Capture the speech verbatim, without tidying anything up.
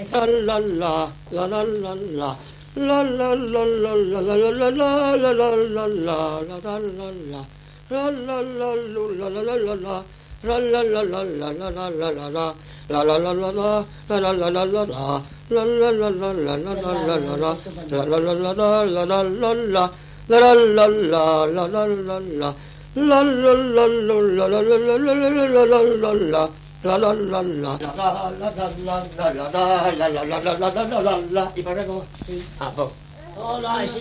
La la la la la la la. La la la la la la la la la la la la la la la la la. La la la la la la la la. La la la la la la la la la la. La la la la la la la la la la la. La la la la la la la la la la. La la la la la la la la la. La la la la la la la la. La la la la la la la la la la la la la. La la la la la la la la la la la la la la la la la la la. ¿Y para cómo? Sí. Ah, pues. Hola,